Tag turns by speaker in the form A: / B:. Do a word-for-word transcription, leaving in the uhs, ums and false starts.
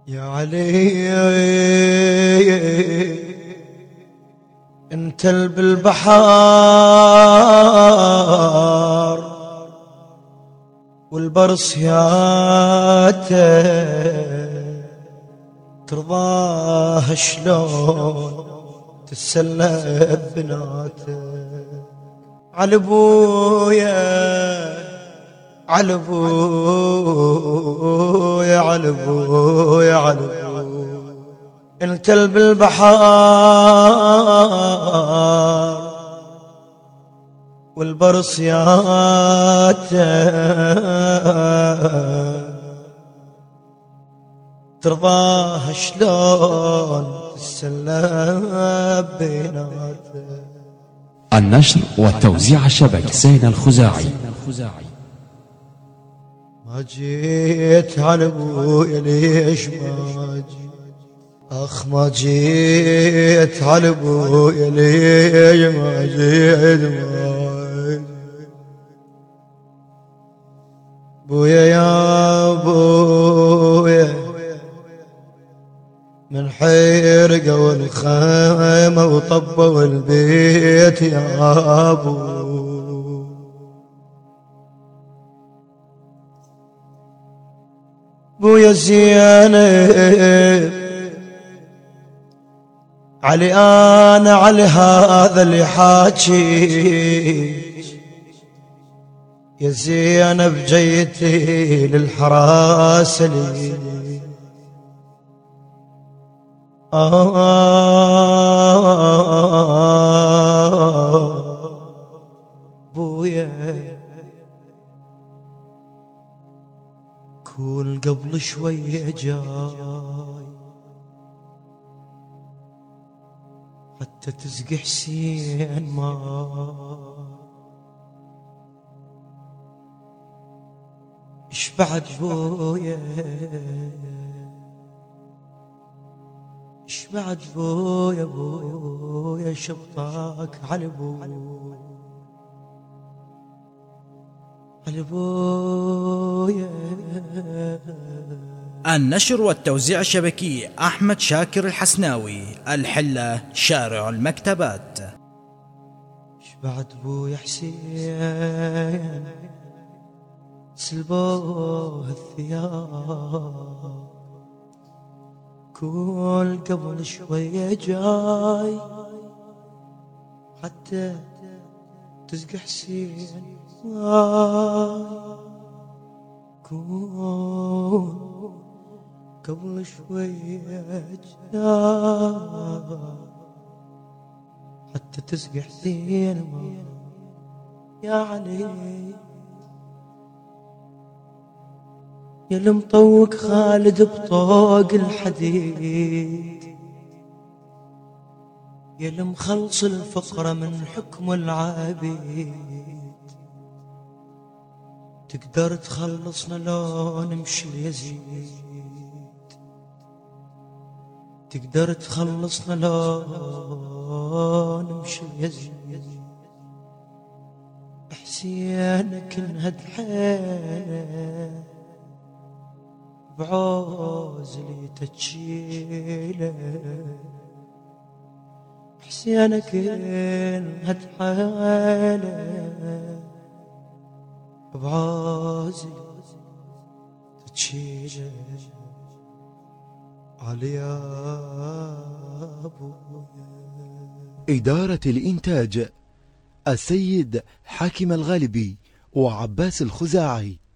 A: يا علي انت بالبحار والبرص ياته ترضاه شلون تتسلى ببناته علبويا علبويا علبويا علبويا انت بالبحار والبرص ياته ترضاه شلون تتسلى بيناته.
B: النشر والتوزيع الشبكي حسين الخزاعي.
A: ما جيت على ابويا ليش ما جيت اخ ما جيت على ابويا ليش ما جيت ما جيت بويا يا بويا من حرقوا الخيمة وطبوا البيت يا ابو بويا زينب علي انا علي هذا اللي حاجي يا زينب جيتي للحراسلي آه بويا كل قبل شوية جاي حتى تسقي حسين ما ايش بعد بويا ايش بعد بويا بويا شبطاك على بويا على بويا.
C: النشر والتوزيع الشبكي أحمد شاكر الحسناوي. الحلة شارع المكتبات.
A: ايش بعد بويا حسين سلبوه الثياب كل قبل شوية جاي حتى تسقي حسين كل قبل شوية جاي حتى تسقي حسين يا علي يا المطوق خالد بطوق الحديد يا المخلص الفقرة من حكم العبيد تقدر تخلصنا لو نمشي اليزيد تقدر تخلصنا لو نمشي اليزيد حسينك انهد حيله بعوزلي تتشيله حسينك انهد حيله بعوزلي تتشيله علي يا ابويا.
D: إدارة الإنتاج السيد حاكم الغالبي وعباس الخزاعي.